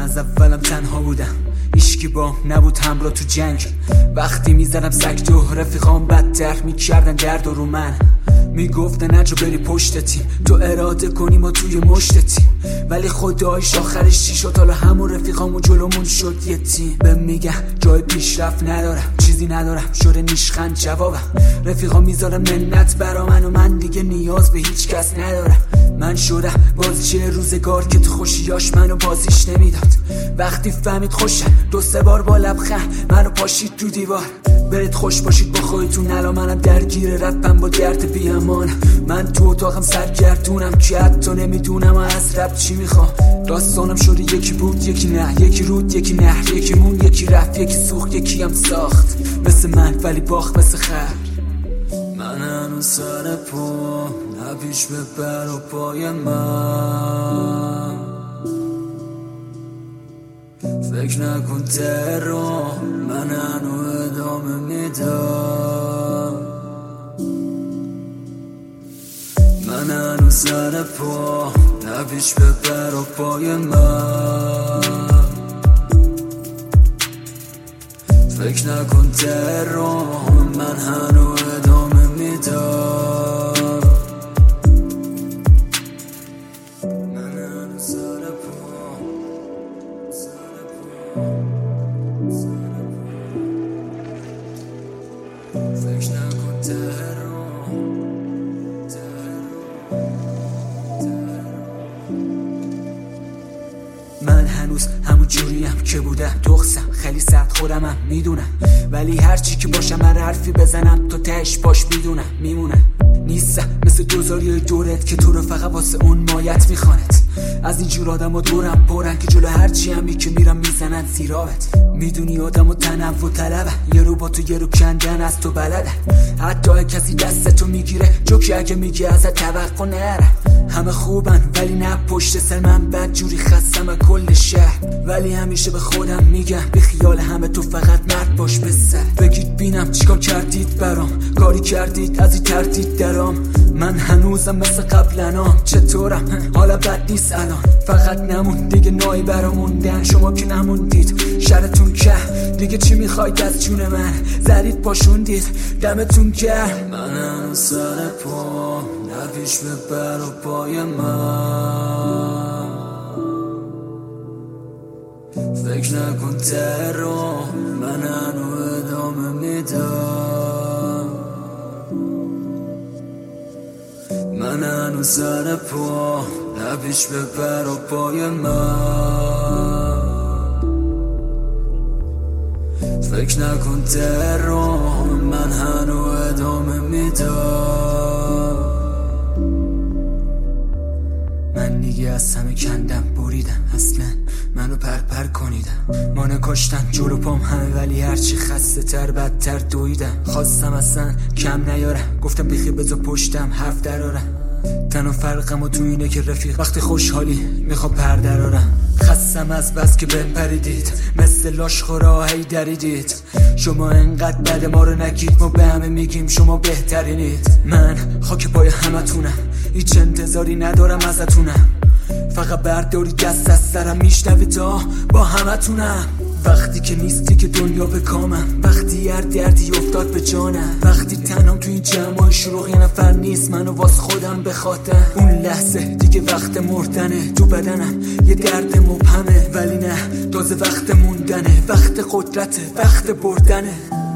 از اولم تنها بودم، هیچکی با نبود همراه تو جنگ. وقتی میزدم سکتو رفیقام بدتر میکردن درد رو من. میگفتن نجا بری پشت تیم، تو اراده کنی ما توی مشت تیم. ولی خدایش آخرش چی شد؟ حالا همون رفیقامون جلومون شد یه تیم. بهم میگن جای پیشرفت ندارم، چیزی ندارم، شده نیشخند جوابم. رفیقام میذارن منت برا من و من دیگه نیاز به هیچ کس ندارم. من شدم بازیچه روزگار که تو خوشیاش منو بازیش نمیداد. وقتی فهمید خوشم دو سه بار با لبخند منو پاشید تو دیوار. برید خوش باشید با خودتون، الان منم درگیر رپم با درد بیامان. من تو اتاقم سرگردونم که حتی نمیدونم از رپ چی میخوام. داستانم شده یکی بود یکی نه، یکی رود یکی نهر، یکی مون یکی رفت یکی سوخت یکی هم ساخت. مثل من ولی باخت مثل خر. من هنوز سر پا نپیش ببر و پای من. فکر نکن تهران من هنوز ادامه میدم. من هنوز سر پا نپیش ببر و پای من. فکر نکن تهران من هنوز ادامه میدم. من هنوز سر پا فکر نکن تهران. من هنوز همون جوریم که بودم، تخصم خیلی سخت خودمم میدونم. ولی هرچی که باشم هر حرفی بزنم تو تهش باش میدونم میمونم. نیستم مثل دوزاری دورت که تو رو فقط واسه اون مایت میخواند. از اینجور آدم ها دورم پرن که جلو هرچی همی که میرم میزنن زیراوت. میدونی آدم و تنوع طلبه، یه رو با تو یه رو کندن از تو بلده. حتی کسی دستتو میگیره جوکی اگه میگی ازت توقع نره. همه خوبن ولی نه پشت سر من بد جوری خستم از کل شهر. ولی همیشه به خودم میگم بی خیال همه تو فقط مرد باش به سر. بگید بینم چیکار کردید برام، کاری کردید از این تردید درام. من هنوزم مثل قبلنام، چطورم حالا بد نیست الان. فقط نمون دیگه نایی براموندن، شما که نموندید شرتون که دیگه چی میخواید از جون من؟ زدید پاشوندید دمتون گرم. من هنوز سر پا نپیش ببر و پای من. فکر نکن تهران من هنوز ادامه میدم. من هنوز سر پا نپیش ببر و پای من. فکر نکن تهران من هنوز ادامه میدم. من دیگه از همه کندم بریدم، اصلا منو پرپر کنیدم. ما نکاشتن جلو پام همه ولی هرچی خسته تر بدتر دویدم. خواستم اصلا کم نیارم، گفتم بخی بذار پشتم حرف درارم. تنها فرقم و تو اینه که رفیق وقتی خوشحالی میخوام پردرارم. خستم از بس که بهم پریدید مثل لاشخورا هی دریدید. شما انقدر بد ما رو نگید، ما به همه میگیم شما بهترینید. من خاک پای همه تونم، هیچ انتظاری ندارم ازتونم. فقط برداری دست از سرم میشنوی تا با همه تونم. وقتی که نیستی که دنیا به کامم، وقتی هر دردی افتاد به جانم. وقتی تنام تو این جمعای شلوغ یه نفر نیست منو واس خودم بخاطر. اون لحظه دیگه وقت مردنه، تو بدنم یه درد مبهمه. ولی نه تازه وقت موندنه، وقت قدرته، وقت بردنه.